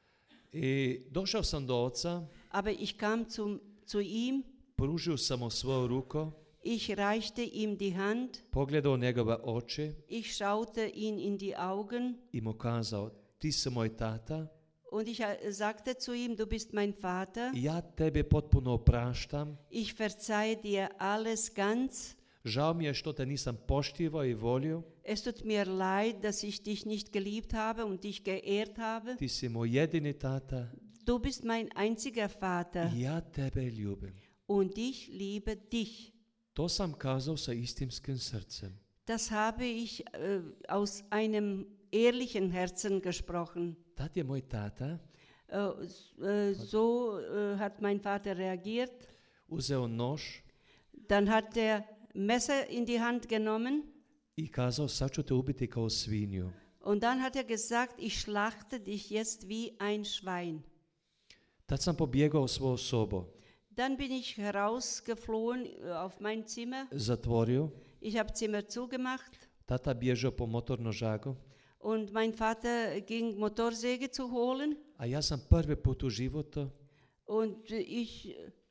I došao sam do oca, aber ich kam zum, zu ihm, pružio sam mu svoju ruku, ich reichte ihm die Hand, pogledao njegove oči ich schaute ihn in die Augen i mu kazao ti si moj tata, und ich äh, sagte zu ihm, du bist mein Vater, ja tebe potpuno opraštam, ich verzeihe dir alles ganz. žao mi je što te nisam poštivao i volio, Es tut mir leid, dass ich dich nicht geliebt habe und dich geehrt habe. ti si moj jedini tata, Du bist mein einziger Vater ja tebe ljubim. und ich liebe dich. To sam kazao sa istinskim srcem. Das habe ich äh, aus einem ehrlichen Herzen gesprochen. Tad je moj tata Äh, s- äh, so äh, hat mein Vater reagiert. uzeo nož Dann hat er Messer in die Hand genommen i kazao sad ću te ubiti kao svinju. und dann hat er gesagt, ich schlachte dich jetzt wie ein Schwein. Tad sam pobjegao u svoju sobu, Dann bin ich herausgeflohen äh, auf mein Zimmer. zatvorio, Ich habe Zimmer zugemacht tata bježao po motornu žagu, und mein Vater ging Motorsäge zu holen a ja sam prvi put u životu, und ich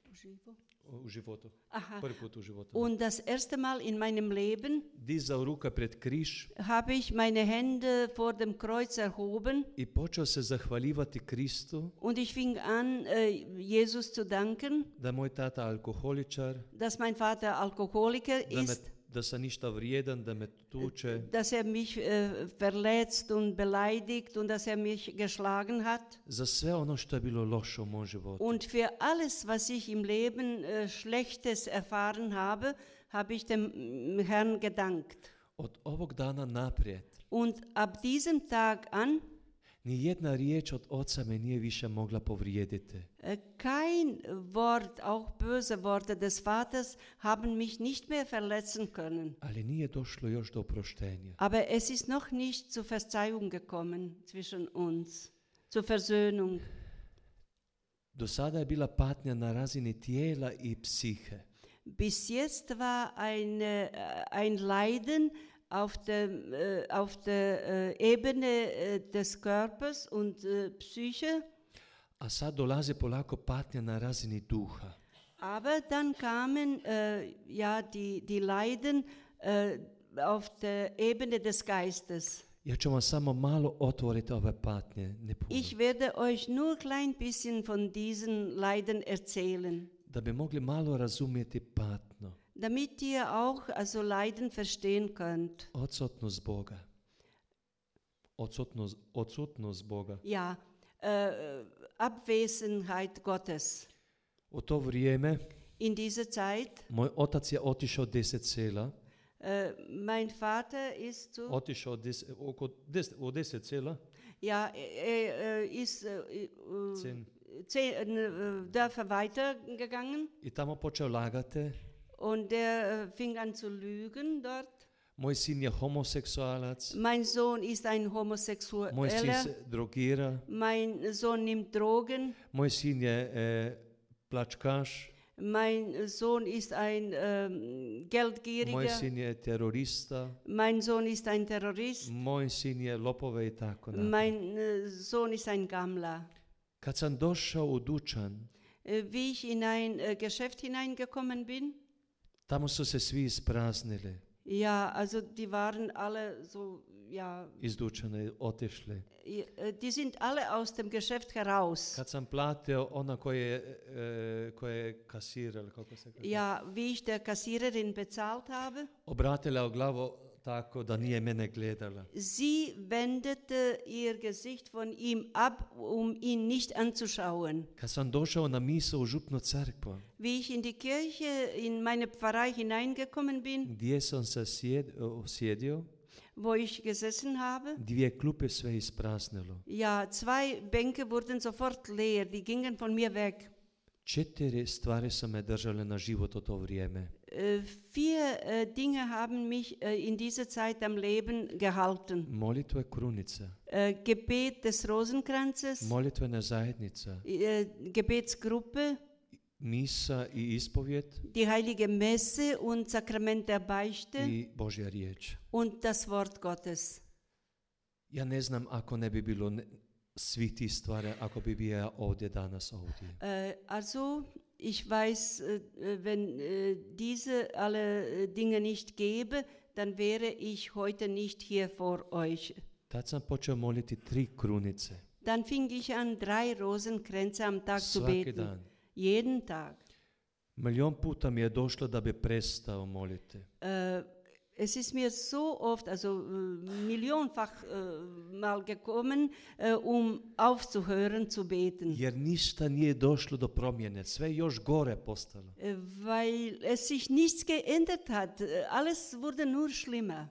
u životu, aha, prvi put u životu, und das erste Mal in meinem Leben dizao ruka pred križ habe ich meine Hände vor dem Kreuz erhoben i počeo se zahvaljivati Kristu und ich fing an, äh, Jesus zu danken, da je moj tata alkoholičar, dass mein Vater Alkoholiker da, me, ist, da sam ništa vrijedan, da me tuče, dass er mich äh, verletzt und beleidigt und dass er mich geschlagen hat. za sve ono što je bilo loše u mom životu. Und für alles, was ich im Leben äh, Schlechtes erfahren habe, habe ich dem mm, Herrn gedankt. Od ovog dana naprijed, Und ab diesem Tag an, ni jedna riječ od oca me nije više mogla povrijediti. äh, kein Wort, auch böse Worte des Vaters haben mich nicht mehr verletzen können. Ali nije došlo još do oproštenja. Aber es ist noch nicht zur Verzeihung gekommen zwischen uns, zur Versöhnung. Do sada je bila patnja na razini tijela i psihe. Bis jetzt war eine, äh, ein Leiden auf der, äh, auf der äh, Ebene äh, des Körpers und äh, Psyche, A sad dolazi polako patnja na razini duha. aber dann kamen äh, ja, die, die Leiden äh, auf der Ebene des Geistes. Ja ću vam samo malo otvoriti ove patnje, ne puno, Ich werde euch nur klein bisschen von diesen Leiden erzählen, da bi mogli malo razumjeti patnju, damit ihr auch also Leiden verstehen könnt. odsutnost Boga. Odsutnost, odsutnost Boga. Ja, äh, Abwesenheit Gottes. U to vrijeme In dieser Zeit, moj otac je otišao deset sela, äh, mein Vater ist zu, otišao des, oko des, u deset sela, ja, er, er ist äh, äh, Zehn. zehn äh, Dörfer weitergegangen i tamo počeo lagati. und der äh, fing an zu lügen dort. Moj sin je homoseksualac, Mein Sohn ist ein moj sin Homosexueller, se drogira, mein Sohn nimmt Drogen, moj sin je e, plačkaš, mein Sohn ist ein ähm, moj Geldgieriger, sin je terorista, mein Sohn ist ein Terrorist, moj sin je lopove i tako naprijed. mein äh, Sohn ist ein Gammler. Kad sam došao u dućan, Äh, Wie ich in ein äh, Geschäft hineingekommen bin, tamo su se svi ispraznili ja, also die waren alle so, ja, iz dućana i otišli. i- äh, die sind alle aus dem Geschäft heraus. Kad sam platio ona koja je, e, koja je kasirala, kako se kaže, Ja, wie ich der Kassiererin bezahlt habe, obratila glavu tako da nije mene gledala. Sie wendete ihr Gesicht von ihm ab, um ihn nicht anzuschauen. Kad sam došao na misao u župnu crkvu, Wie ich in die Kirche, in meine Pfarrei hineingekommen bin, gdje sam se sjed, o, sjedio, wo ich gesessen habe, dvije klupe sve ispraznilo. ja, zwei Bänke wurden sofort leer, die gingen von mir weg. Četiri stvari su me držale na život u to vrijeme. Äh, Vier äh, Dinge haben mich äh, in dieser Zeit am Leben gehalten. Molitve krunice, Äh, Gebet des Rosenkranzes, molitvena zajednica, äh, Gebetsgruppe, misa i ispovjet die heilige Messe und Sakrament der Beichte i Božja riječ. und das Wort Gottes. Ja ne znam ako ne bi bilo ne, svih tih stvari, ako bi bio ja ovdje danas ovdje. Äh, also, ich weiß, äh, wenn äh, diese alle äh, Dinge nicht gäbe, dann wäre ich heute nicht hier vor euch. Tad sam počeo moliti tri krunice. Dann fing ich an, drei Rosenkränze am Tag zu Svaki beten. dan. Jeden Tag. Milion puta mi je došlo da bi prestao moliti. Äh, es ist mir so oft, also äh, millionenfach äh, mal gekommen, äh, um aufzuhören zu beten. Jer ništa nije došlo do promjene, sve još gore postalo. Äh, weil es sich nichts geändert hat. Äh, Alles wurde nur schlimmer.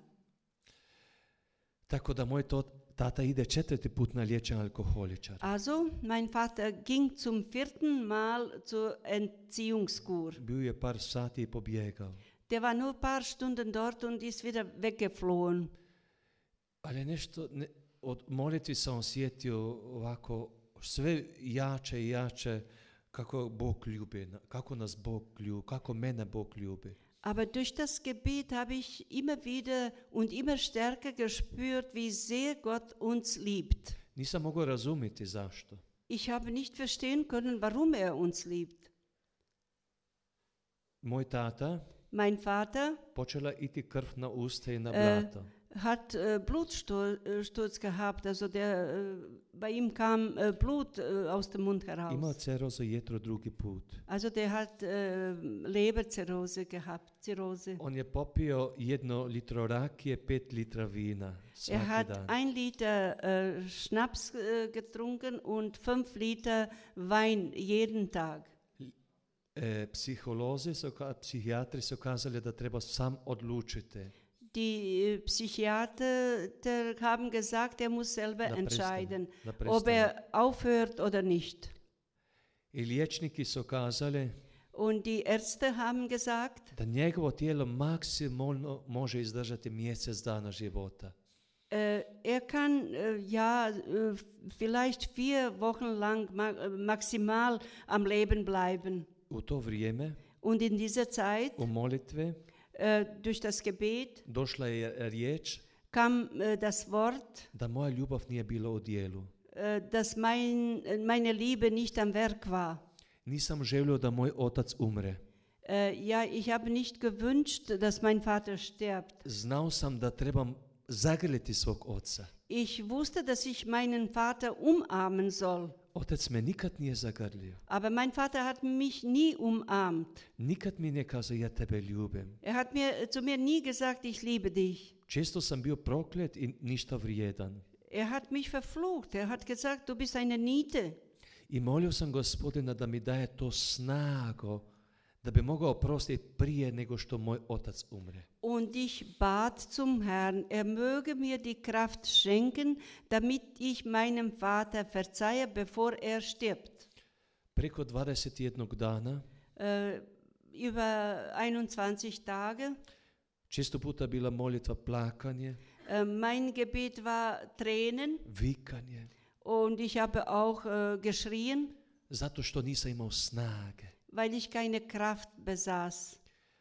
Tako da moj to, tata ide četvrti put na liječenje alkoholičara. Also, mein Vater ging zum vierten Mal zur Entziehungskur. Bio je par sati i pobjegao. Der war nur ein paar Stunden dort und ist wieder weggeflohen. Ali nešto, ne, od molitvi sam osjetio ovako sve jače i jače kako Bog ljubi, kako nas Bog ljubi, kako mene Bog ljubi. Aber durch das Gebet habe ich immer wieder und immer stärker gespürt, wie sehr Gott uns liebt. Nisam mogao razumjeti zašto. Ich habe nicht verstehen können, warum er uns liebt. Moj tata Mein Vater počela iti krv na usta i na äh, blato. hat äh, Blutsturz gehabt, also der, äh, bei ihm kam äh, Blut äh, aus dem Mund Imao heraus. cerozu jetru drugi put. Also der hat äh, Leberzirrhose gehabt, Zirrhose. On je popio jedno litro rakije, pet litra vina svaki Er hat dan. ein Liter äh, Schnaps äh, getrunken und fünf Liter Wein jeden Tag. E, psiholozi su, ka- psihijatri su kazali da treba sam odlučiti Die äh, Psychiater haben gesagt, er muss selber da entscheiden, prestane. Da ob prestane. er aufhört oder nicht. I liječniki su kazali Und die Ärzte haben gesagt, da njegovo tijelo maksimalno može izdržati mjesec dana života. äh, er kann äh, ja äh, vielleicht vier Wochen lang ma äh, maximal am Leben bleiben. U to vrijeme, Und in dieser Zeit, u molitvi, äh, durch das Gebet, došla je riječ kam äh, das Wort, da moja ljubav nije bila u dijelu. äh, dass mein, äh, meine Liebe nicht am Werk war. Nisam želio da moj otac umre. Äh, ja, ich habe nicht gewünscht, dass mein Vater stirbt. Znao sam da trebam zagrliti svog oca. Ich wusste, dass ich meinen Vater umarmen soll. Otac me nikad nije zagrlio. Aber mein Vater hat mich nie umarmt. Nikad mi nije kazao ja tebe ljubim. Er hat mir, zu mir nie gesagt, ich liebe dich. Često sam bio proklet i ništa vrijedan. Er hat mich verflucht. Er hat gesagt, du bist eine Niete. I molio sam Gospodina da mi daje to snago da bi mogao oprostiti prije nego što moj otac umre. Und ich bat zum Herrn, er möge mir die Kraft schenken, damit ich meinem Vater verzeihe, bevor er stirbt. Preko dvadeset jednog dana, Äh, über einundzwanzig Tage. često puta bila molitva plakanje, Äh, mein Gebet war Tränen vikanje, und ich habe auch äh, geschrien, zato što nisam imao snage. weil ich keine Kraft besaß.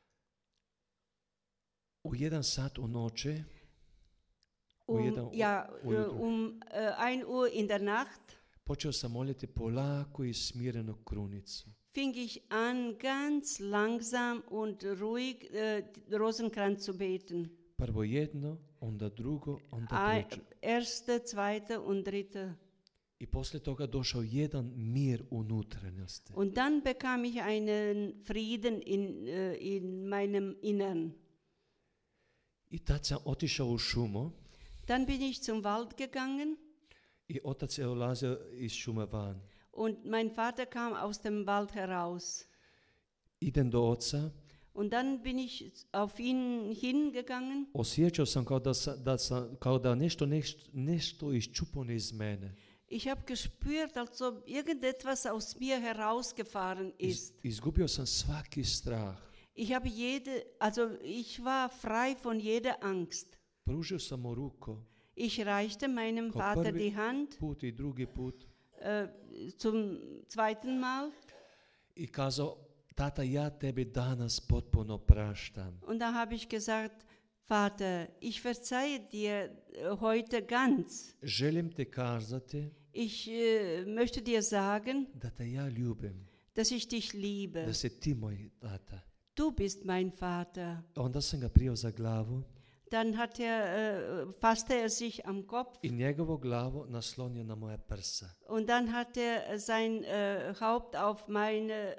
U jedan sat u noći, u Um, jedan u- ja, äh, ujutro, um äh, ein Uhr in der Nacht počeo sam moliti polako i smireno krunicu. fing ich an, ganz langsam und ruhig äh, Rosenkranz zu beten. Prvo jedno, onda drugo, onda Ein, treće. erste, zweite und dritte. I poslije toga došao jedan mir unutranosti. Und dann bekam ich einen Frieden in, äh, in meinem Innern. I tad sam otišao u šumu Dann bin ich zum Wald gegangen i otac je ulazio iz šume van. und mein Vater kam aus dem Wald heraus. Idem do oca, Und dann bin ich auf ihn hingegangen osjećao sam kao da, sa, da, sam, kao da nešto, nešto, nešto iščupano iz mene. Ich habe gespürt, als ob irgendetwas aus mir herausgefahren Iz, ist. izgubio sam svaki strah. Ich habe jede, also ich war frei von jeder Angst. Pružio sam mu ruku, Ich reichte meinem Kao Vater prvi die Hand put i drugi put, äh, zum zweiten Mal i kazao, tata, ja tebi danas potpuno praštam. und da habe ich gesagt, Vater, ich verzeihe dir äh, heute ganz. Želim ti kazati Ich äh, möchte dir sagen, da te ja ljubim, dass ich dich liebe. da si ti moj tata. Du bist mein Vater. Onda sam ga prijao za glavu Dann hat er, äh, fasste er sich am Kopf i njegovu glavu naslonio na moje prsa. und dann hat er sein äh, Haupt auf meine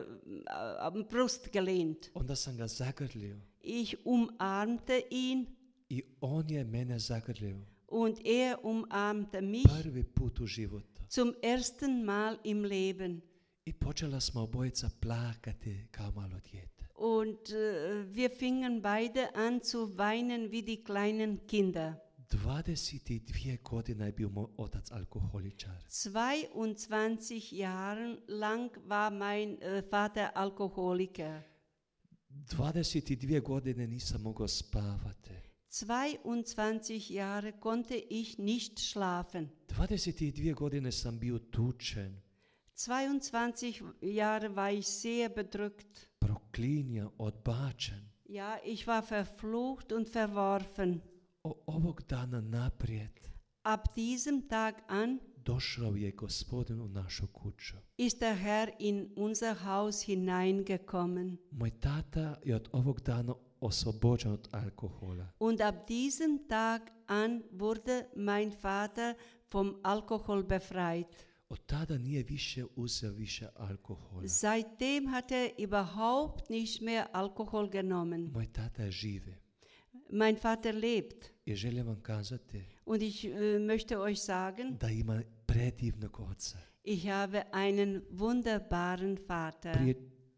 äh, Brust gelehnt. Onda sam ga zagrlio Ich umarmte ihn i on je mene zagrlio. und er umarmte mich Prvi put u životu. zum ersten Mal im Leben. I počela smo obojica plakati kao malo dijete. Und äh, wir fingen beide an zu weinen wie die kleinen Kinder. dvadeset dvije godine je bio moj otac alkoholičar. zweiundzwanzig Jahre lang war mein äh, Vater Alkoholiker. dvadeset dvije godine nisam mogao spavati. zweiundzwanzig Jahre konnte ich nicht schlafen. dvadeset dvije godine sam bio tučen, zweiundzwanzig Jahre war ich sehr bedrückt. proklinja, odbačen. Ja, ich war verflucht und verworfen. O, ovog dana naprijed Ab diesem Tag an došao je Gospodin u našu kuću. ist der Herr in unser Haus hineingekommen. Moj tata je od ovog dana oslobođen od alkohola. Und ab diesem Tag an wurde mein Vater vom Alkohol befreit. Od tada nije više uzeo više alkohola. Seitdem hat er überhaupt nicht mehr Alkohol genommen. Moj tata je živi. Mein Vater lebt. I želim vam kazati Und ich äh, möchte euch sagen, da ima predivnog oca. ich habe einen wunderbaren Vater. Prije,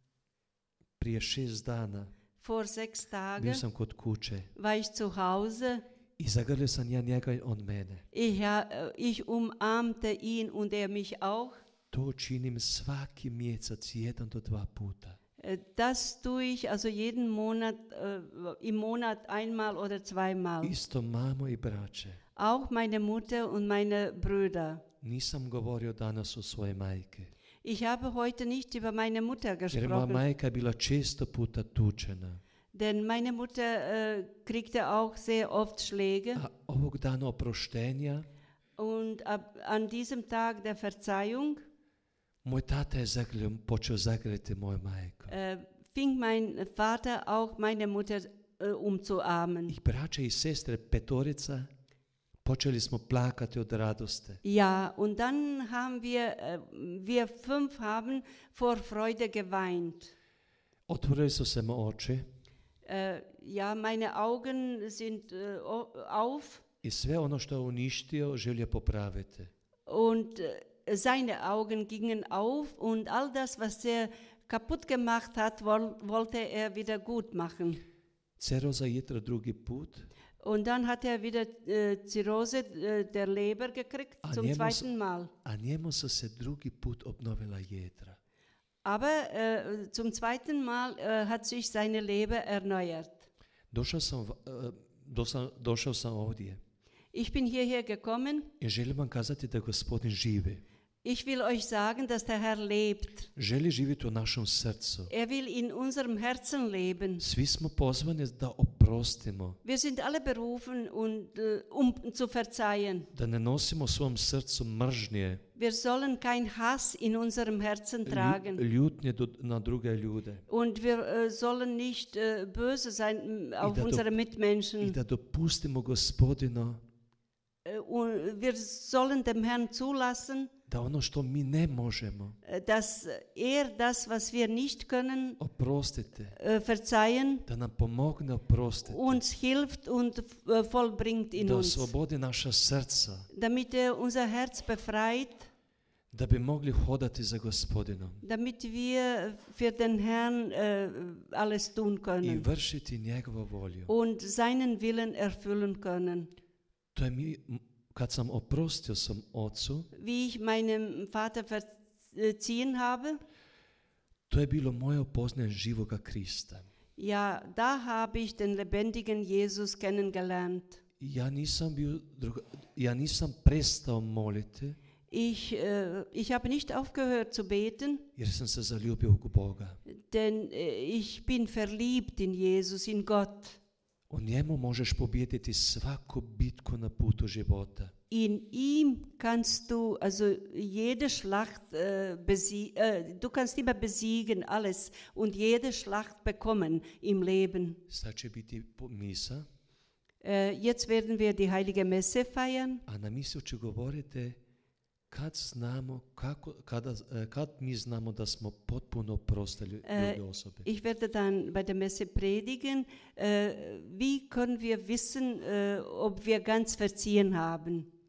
prije šest dana Vor sechs bio Tagen sam kod kuće war ich zu Hause. i zagrlio sam ja njega i on mene. Ich, ha- äh, ich umarmte ihn und er mich auch. To činim svaki mjesec jedan do dva puta. Äh, Das tue ich also jeden Monat, äh, im Monat einmal oder zweimal. Isto mamo i braće. Auch meine Mutter und meine Brüder. Nisam govorio danas o svoje majke. Ich habe heute nicht über meine Mutter Jer moja gesprochen, majka je bila često puta tučena. denn meine Mutter äh, kriegte auch sehr oft Schläge. A ovog dana oproštenja Und ab, an diesem Tag der Verzeihung moj tata je zagrlio, počeo zagrljati moju majku. äh, fing mein Vater auch meine Mutter äh, umzuarmen. I braća i sestre petorica počeli smo plakati od radosti. Ja, und dann haben wir, äh, wir fünf haben vor Freude geweint. Otvorili su se mu oči Äh, ja, meine Augen sind äh, o- auf i sve ono što je uništio želio popraviti. und äh, seine Augen gingen auf und all das, was er kaputt gemacht hat, woll, wollte er wieder gut machen. Ceroza jetra drugi put, Und dann hat er wieder äh, Zirrhose äh, der Leber gekriegt, Ah, zum njemu zweiten s- Mal. a njemu su se drugi put obnovila jetra. Aber äh, zum zweiten Mal äh, hat sich seine Leber erneuert. Došao sam, v- e, došao, došao sam ovdje Ich bin hierher gekommen. i želim vam kazati da Gospodin živi. Ich will euch sagen, dass der Herr lebt. Želi živjeti u našem srcu. Er will in unserem Herzen leben. Svi smo pozvani da oprostimo, Wir sind alle berufen, und, äh, um zu verzeihen. da ne nosimo u svom srcu mržnje, Wir sollen kein Hass in unserem Herzen tragen. lju- ljutnje do- na druge ljude Und wir äh, sollen nicht äh, böse sein m, auf da do- unsere i Mitmenschen. da dopustimo Gospodinu Äh, und wir sollen dem Herrn zulassen, da ono što mi ne možemo, dass er das, was wir nicht können, oprostite, äh, verzeihen, da nam pomogne oprostiti, uns hilft und äh, vollbringt in da uns, oslobodi naša srca, damit er unser Herz befreit, da bi mogli hodati za Gospodinom damit wir für den Herrn äh, alles tun i können vršiti njegovu volju. und seinen Willen erfüllen können. To je mi, kad sam oprostio sam ocu, Wie ich meinem Vater verziehen habe, to je bilo moje upoznanje živoga Krista. ja, da habe ich den lebendigen Jesus kennengelernt. Ja nisam bio, druga, ja nisam prestao moliti, Ich, äh, ich habe nicht aufgehört zu beten, jer sam se zaljubio u Boga. denn äh, ich bin verliebt in Jesus, in Gott. U njemu možeš pobijediti svaku bitku na putu života. In ihm kannst du also jede Schlacht äh, besie- äh, du kannst immer besiegen alles und jede Schlacht bekommen im Leben. Sad će biti po- misa, Äh, jetzt werden wir die heilige Messe feiern. a na misiju će govoriti kad znamo, kako, kada, eh, kad mi znamo da smo potpuno oprostili Eh, druge osobe. Ich werde dann bei der Messe predigen, äh, wie können wir wissen, äh, ob wir ganz verziehen haben.